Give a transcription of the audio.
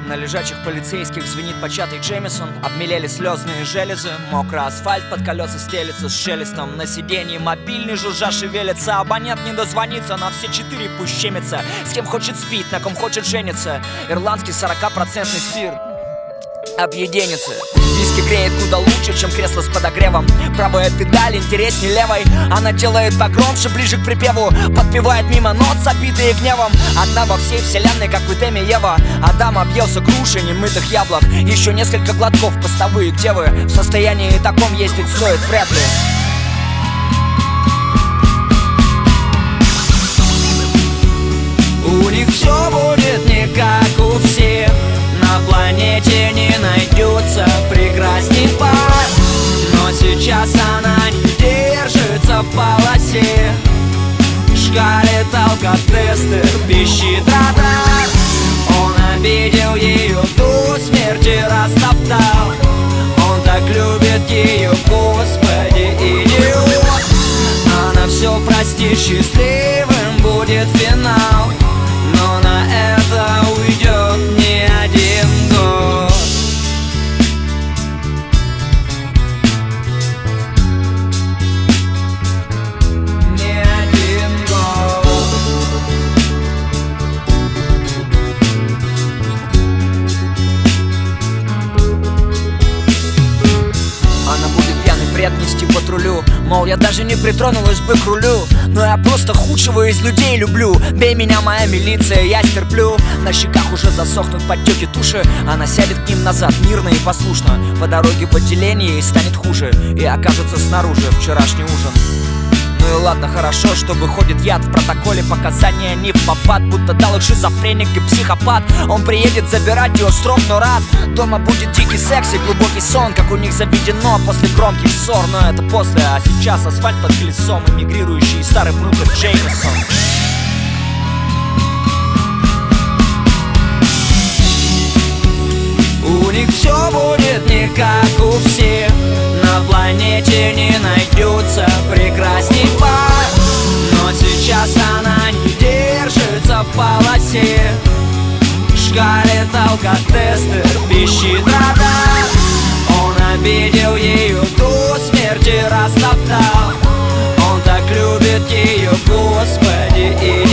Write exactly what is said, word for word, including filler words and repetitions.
На лежачих полицейских звенит початый Джемисон. Обмелели слезные железы, мокрый асфальт под колеса стелется с шелестом. На сиденье мобильный жужжа шевелится. Абонент не дозвонится, на все четыре пусть щемится. С кем хочет спит, на ком хочет женится. Ирландский сорокапроцентный спирт объединится. Диски греет куда лучше, чем кресло с подогревом. Правая педаль интереснее левой. Она делает погромче, ближе к припеву. Подпевает мимо нот, забитые гневом. Одна во всей вселенной, как в Эдеме Ева. Адам объелся грушей немытых яблок. Еще несколько глотков, постовые, где вы? В состоянии таком ездить стоит вряд ли. У них все будет не как у всех. На планете не найдется прекрасней пар. Но сейчас она не держится в полосе. Шкалит алкотесты, пищит радар. Он обидел ее до смерти, растоптал. Он так любит ее, Господи, идиот. Она все простит, счастливым будет финал. Но на это уйдет не один год. Не один год. Она будет пьяный бред нести по трулю. Мол, я даже не притронулась бы к рулю. Но я просто худшего из людей люблю. Бей меня, моя милиция, я стерплю. На щеках уже засохнут подтеки туши. Она сядет к ним назад, мирно и послушно. По дороге в отделение ей станет хуже. И окажется снаружи вчерашний ужин. Ну и ладно, хорошо, что выходит яд. В протоколе показания не в попад. Будто дал их шизофреник и психопат. Он приедет забирать ее строг, но рад. Дома будет дикий секс и глубокий сон, как у них заведено после громких ссор. Но это после, а сейчас асфальт под колесом. Эмигрирующий старый внутрь Джеймисон. У них все будет не как у всех. На планете не найдется прекрасней пар. Но сейчас она не держится в полосе. Шкалит алкотесты, пищит радар. Он обидел ее до смерти, растоптал. Он так любит ее, Господи, и